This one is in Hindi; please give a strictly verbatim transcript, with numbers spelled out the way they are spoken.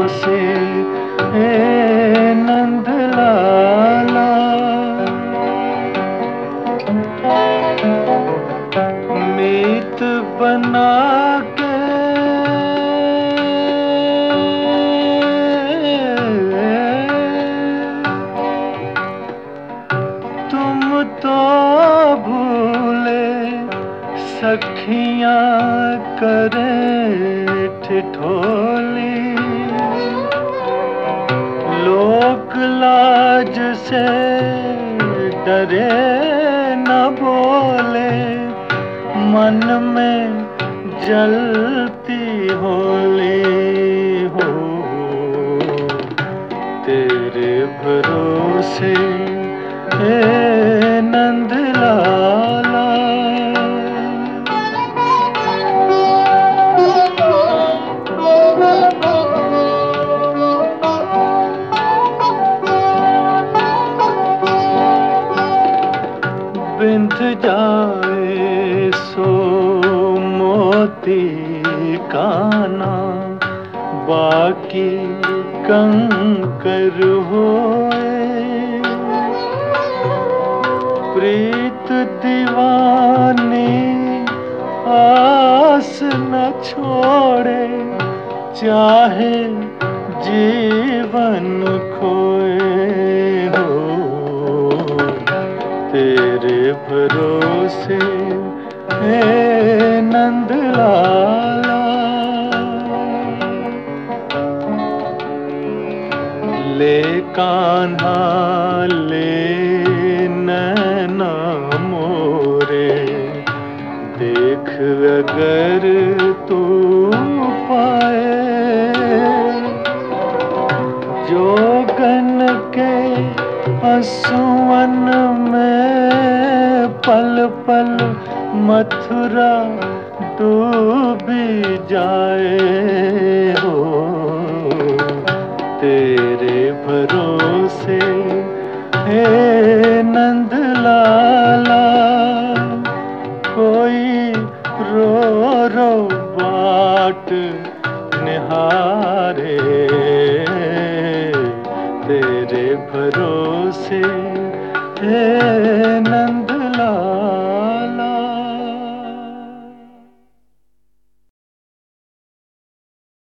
भरोसे हे नंद लाला। मीत बना के तुम तो भूले सखियां करें ठिठोली। लोक लाज से डरे न बोले, मन में जलती होली हो। तेरे भरोसे हे नंद लाला। बिंध जाए सो मोती काना, बाकी कंकर होए। प्रीत दीवानी आस न छोड़े, चाहे जीवन खोए हो। तेरे भरोसे हे नंद लाला। ले कान्हा ले नैना मोरे, देख अगर तू पाए। जोगन के आंसुअन में पल पल मथुरा डूबी जाए हो। तेरे भरोसे हे नंद लाला। कोई रो रो बाट निहारे, तेरे भरोसे हे